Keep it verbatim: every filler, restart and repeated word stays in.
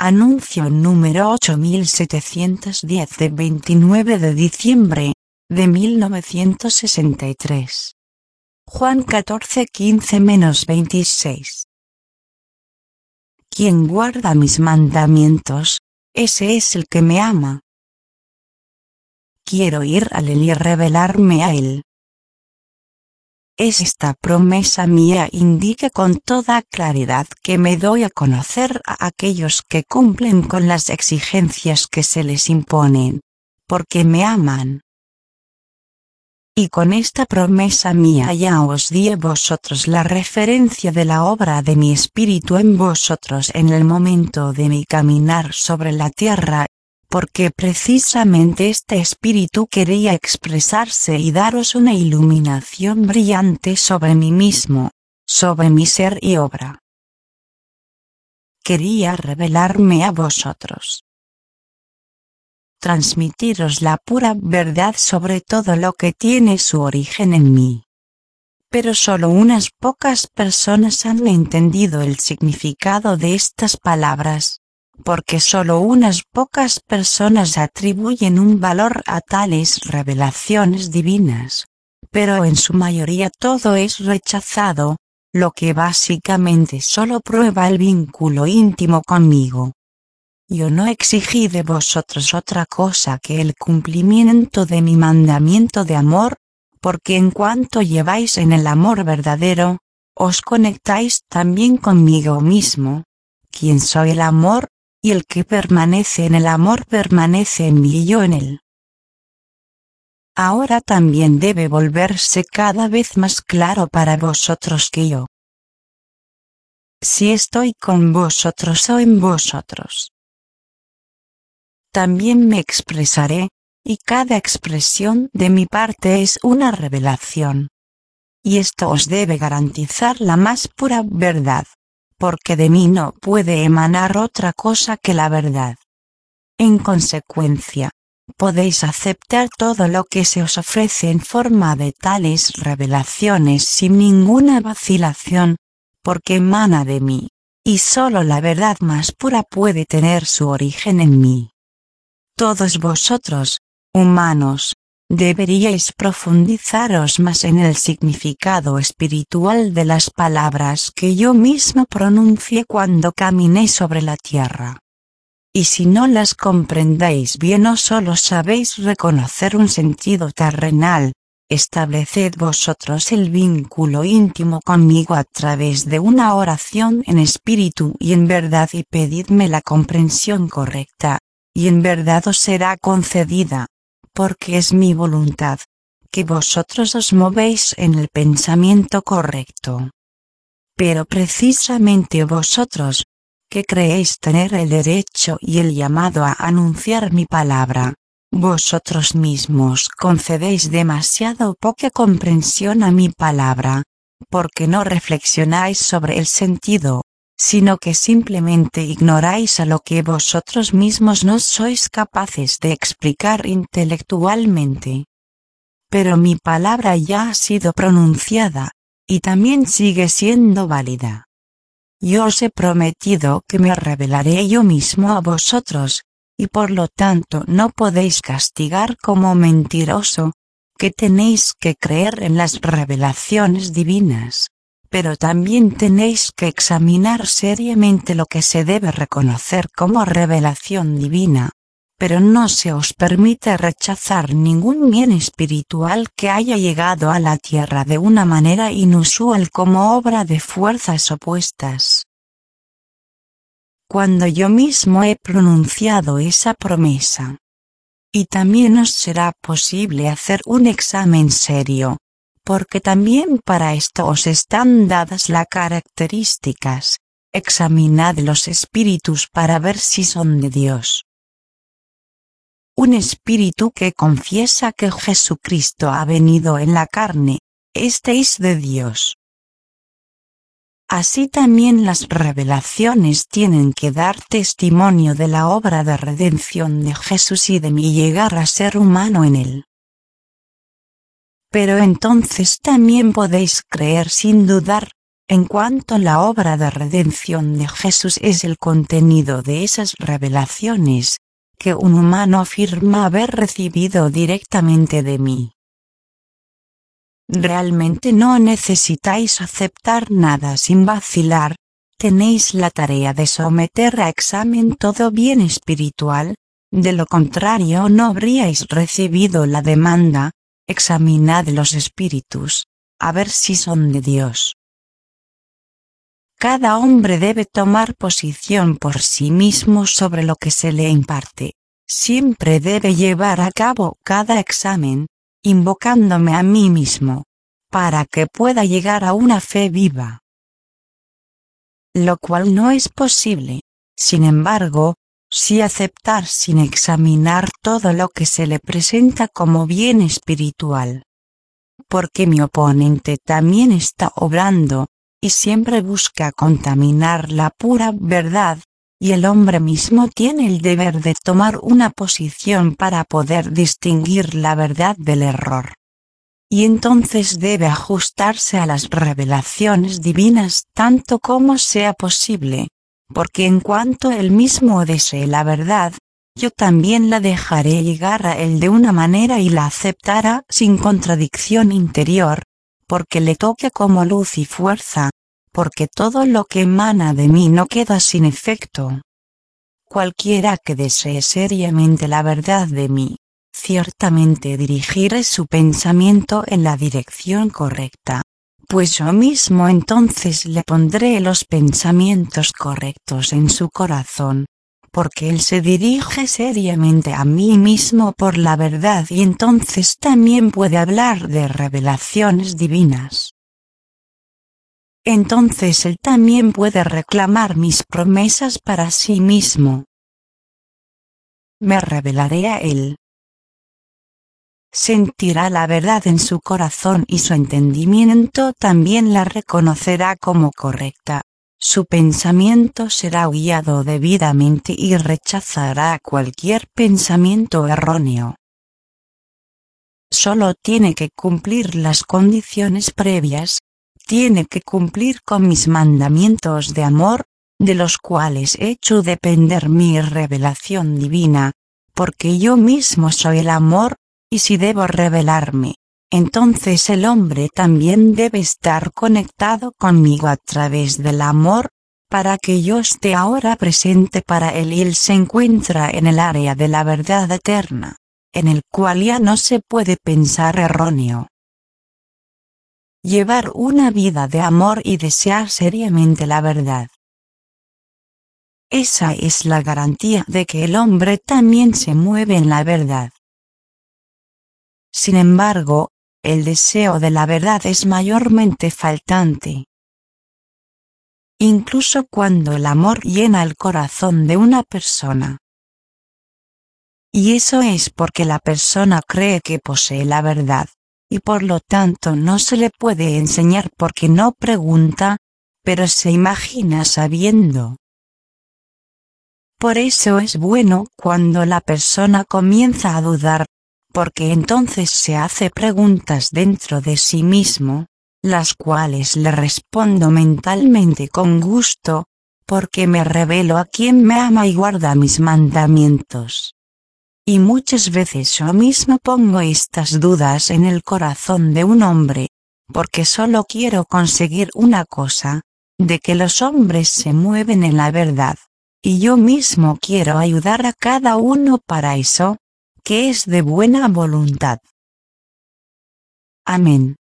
Anuncio número ocho mil setecientos diez de veintinueve de diciembre de mil novecientos sesenta y tres. Juan catorce quince veintiséis. Quien guarda mis mandamientos, ese es el que me ama. Quiero ir a él y revelarme a él. Es esta promesa mía indica con toda claridad que me doy a conocer a aquellos que cumplen con las exigencias que se les imponen, porque me aman. Y con esta promesa mía ya os di a vosotros la referencia de la obra de mi Espíritu en vosotros en el momento de mi caminar sobre la tierra, porque precisamente este Espíritu quería expresarse y daros una iluminación brillante sobre mí mismo, sobre mi ser y obra. Quería revelarme a vosotros. Transmitiros la pura verdad sobre todo lo que tiene su origen en mí. Pero solo unas pocas personas han entendido el significado de estas palabras, porque solo unas pocas personas atribuyen un valor a tales revelaciones divinas, pero en su mayoría todo es rechazado, lo que básicamente solo prueba el vínculo íntimo conmigo. Yo no exigí de vosotros otra cosa que el cumplimiento de mi mandamiento de amor, porque en cuanto lleváis en el amor verdadero, os conectáis también conmigo mismo, quien soy el amor, y el que permanece en el amor permanece en mí y yo en él. Ahora también debe volverse cada vez más claro para vosotros que yo, si estoy con vosotros o en vosotros, también me expresaré, y cada expresión de mi parte es una revelación. Y esto os debe garantizar la más pura verdad, porque de mí no puede emanar otra cosa que la verdad. En consecuencia, podéis aceptar todo lo que se os ofrece en forma de tales revelaciones sin ninguna vacilación, porque emana de mí, y solo la verdad más pura puede tener su origen en mí. Todos vosotros, humanos, deberíais profundizaros más en el significado espiritual de las palabras que yo mismo pronuncié cuando caminé sobre la tierra. Y si no las comprendéis bien o solo sabéis reconocer un sentido terrenal, estableced vosotros el vínculo íntimo conmigo a través de una oración en espíritu y en verdad y pedidme la comprensión correcta, y en verdad os será concedida, porque es mi voluntad, que vosotros os movéis en el pensamiento correcto. Pero precisamente vosotros, que creéis tener el derecho y el llamado a anunciar mi palabra, vosotros mismos concedéis demasiado poca comprensión a mi palabra, porque no reflexionáis sobre el sentido, sino que simplemente ignoráis a lo que vosotros mismos no sois capaces de explicar intelectualmente. Pero mi palabra ya ha sido pronunciada, y también sigue siendo válida. Yo os he prometido que me revelaré yo mismo a vosotros, y por lo tanto no podéis castigar como mentiroso, que tenéis que creer en las revelaciones divinas. Pero también tenéis que examinar seriamente lo que se debe reconocer como revelación divina, pero no se os permite rechazar ningún bien espiritual que haya llegado a la tierra de una manera inusual como obra de fuerzas opuestas. Cuando yo mismo he pronunciado esa promesa, y también os será posible hacer un examen serio, porque también para esto os están dadas las características. Examinad los espíritus para ver si son de Dios. Un espíritu que confiesa que Jesucristo ha venido en la carne, este es de Dios. Así también las revelaciones tienen que dar testimonio de la obra de redención de Jesús y de mi llegar a ser humano en él. Pero entonces también podéis creer sin dudar, en cuanto la obra de redención de Jesús es el contenido de esas revelaciones, que un humano afirma haber recibido directamente de mí. Realmente no necesitáis aceptar nada sin vacilar, tenéis la tarea de someter a examen todo bien espiritual, de lo contrario no habríais recibido la demanda, examinad los espíritus, a ver si son de Dios. Cada hombre debe tomar posición por sí mismo sobre lo que se le imparte, siempre debe llevar a cabo cada examen, invocándome a mí mismo, para que pueda llegar a una fe viva. Lo cual no es posible, sin embargo, si aceptar sin examinar todo lo que se le presenta como bien espiritual. Porque mi oponente también está obrando, y siempre busca contaminar la pura verdad, y el hombre mismo tiene el deber de tomar una posición para poder distinguir la verdad del error. Y entonces debe ajustarse a las revelaciones divinas tanto como sea posible, porque en cuanto él mismo desee la verdad, yo también la dejaré llegar a él de una manera y la aceptará sin contradicción interior, porque le toca como luz y fuerza, porque todo lo que emana de mí no queda sin efecto. Cualquiera que desee seriamente la verdad de mí, ciertamente dirigiré su pensamiento en la dirección correcta, pues yo mismo entonces le pondré los pensamientos correctos en su corazón, porque él se dirige seriamente a mí mismo por la verdad y entonces también puede hablar de revelaciones divinas. Entonces él también puede reclamar mis promesas para sí mismo. Me revelaré a él. Sentirá la verdad en su corazón y su entendimiento también la reconocerá como correcta. Su pensamiento será guiado debidamente y rechazará cualquier pensamiento erróneo. Solo tiene que cumplir las condiciones previas, tiene que cumplir con mis mandamientos de amor, de los cuales he hecho depender mi revelación divina, porque yo mismo soy el amor, y si debo revelarme, entonces el hombre también debe estar conectado conmigo a través del amor, para que yo esté ahora presente para él y él se encuentra en el área de la verdad eterna, en el cual ya no se puede pensar erróneo. Llevar una vida de amor y desear seriamente la verdad. Esa es la garantía de que el hombre también se mueve en la verdad. Sin embargo, el deseo de la verdad es mayormente faltante. Incluso cuando el amor llena el corazón de una persona. Y eso es porque la persona cree que posee la verdad, y por lo tanto no se le puede enseñar porque no pregunta, pero se imagina sabiendo. Por eso es bueno cuando la persona comienza a dudar, porque entonces se hace preguntas dentro de sí mismo, las cuales le respondo mentalmente con gusto, porque me revelo a quien me ama y guarda mis mandamientos. Y muchas veces yo mismo pongo estas dudas en el corazón de un hombre, porque solo quiero conseguir una cosa, de que los hombres se mueven en la verdad, y yo mismo quiero ayudar a cada uno para eso, que es de buena voluntad. Amén.